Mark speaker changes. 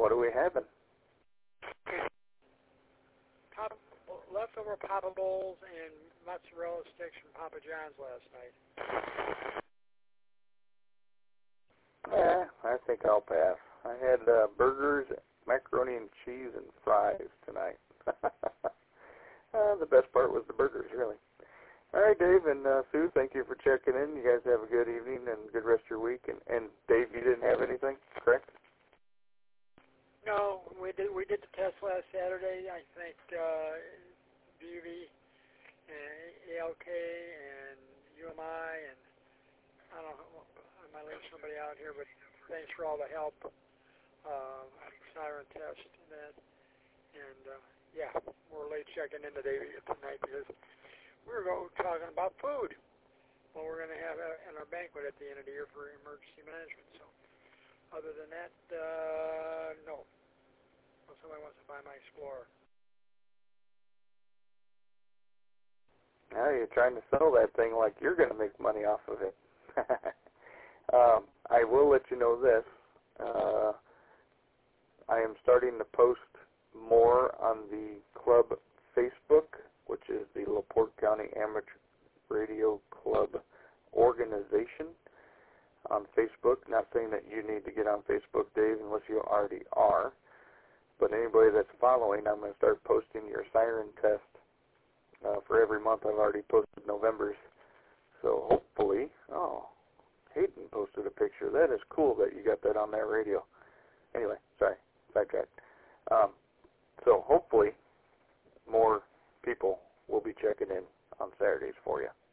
Speaker 1: what are we having?
Speaker 2: Leftover Papa Bowls and mozzarella sticks from Papa John's last night.
Speaker 1: Yeah, I think I'll pass. I had burgers, macaroni and cheese, and fries tonight. The best part was the burgers, really. All right, Dave and Sue, thank you for checking in. You guys have a good evening and good rest of your week. And Dave, you didn't have anything, correct?
Speaker 2: No, we did the test last Saturday. I think BV, and ALK, and UMI, and I don't know, I might leave somebody out here, but thanks for all the help. Siren test and that. And yeah, we're late checking in today tonight because we're talking about food. Well, we're going to have our banquet at the end of the year for emergency management. So other than that, no. Well, somebody wants to buy my Explorer.
Speaker 1: Now you're trying to sell that thing like you're going to make money off of it. I will let you know this. I am starting to post more on the club Facebook, which is the LaPorte County Amateur Radio Club organization on Facebook. Not saying that you need to get on Facebook, Dave, unless you already are. But anybody that's following, I'm going to start posting your siren test for every month. I've already posted November's. So hopefully, Hayden posted a picture. That is cool that you got that on that radio. Anyway, sorry, sidetracked. So hopefully more people will be checking in on Saturdays for you.